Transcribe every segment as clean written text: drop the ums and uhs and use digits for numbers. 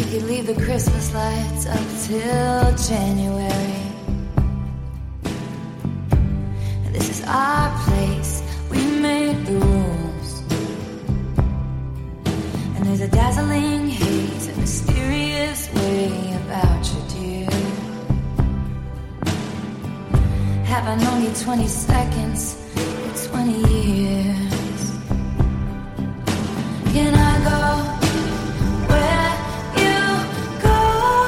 could leave the Christmas lights up till January. And this is our place, we made the rules. And there's a dazzling haze, a mysterious way about you, dear. Have I known you 20 seconds, 20 years? Can I go where you go?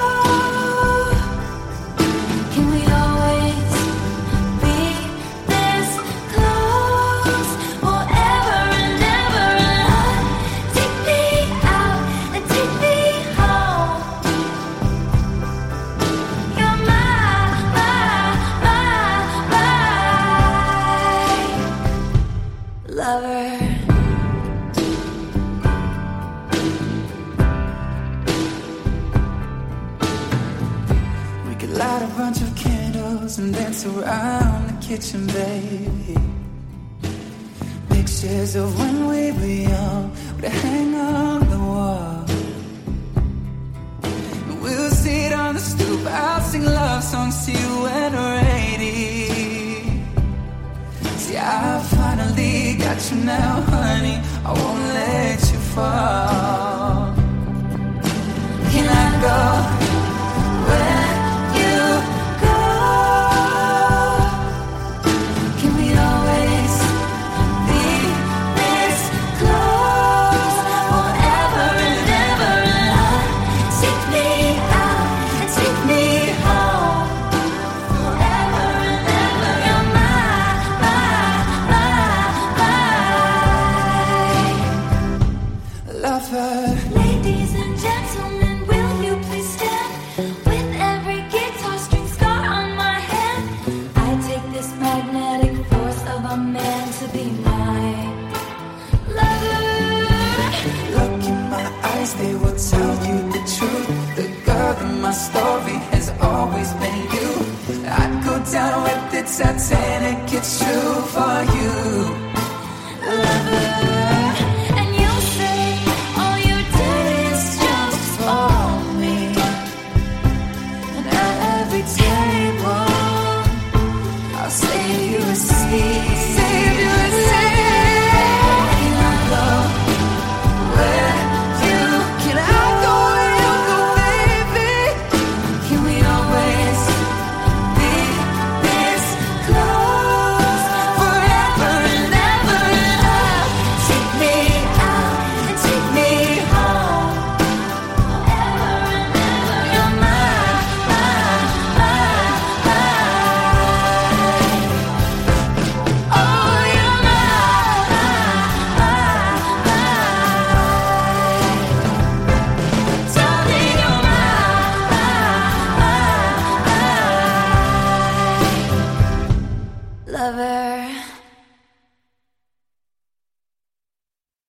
Can we always be this close forever and ever? And take me out and take me home. You're my lover. Light a bunch of candles and dance around the kitchen, baby. Pictures of when we were young would hang on the wall. We'll sit on the stoop, I'll sing love songs to you when we're 80. See, I finally got you now, honey, I won't let you fall. Can I go where Ladies and gentlemen, will you please stand? With every guitar string scar on my hand, I take this magnetic force of a man to be my lover. Look in my eyes, they will tell you the truth. The girl in my story has always been you. I'd go down with the Titanic, it's true for you.